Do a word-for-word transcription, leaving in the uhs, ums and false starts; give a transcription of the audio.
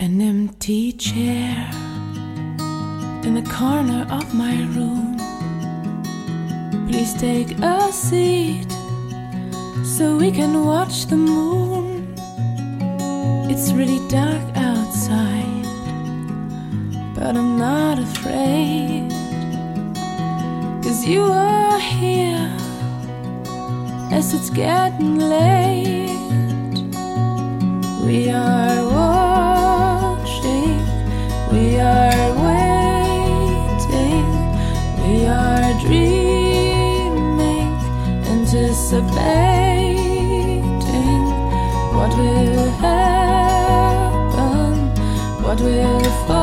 An empty chair in the corner of my room. Please take a seat so we can watch the moon. It's really dark outside, but I'm not afraid, 'cause you are here as it's getting late. We are watching, we are waiting, we are dreaming, anticipating what will happen, what will fall.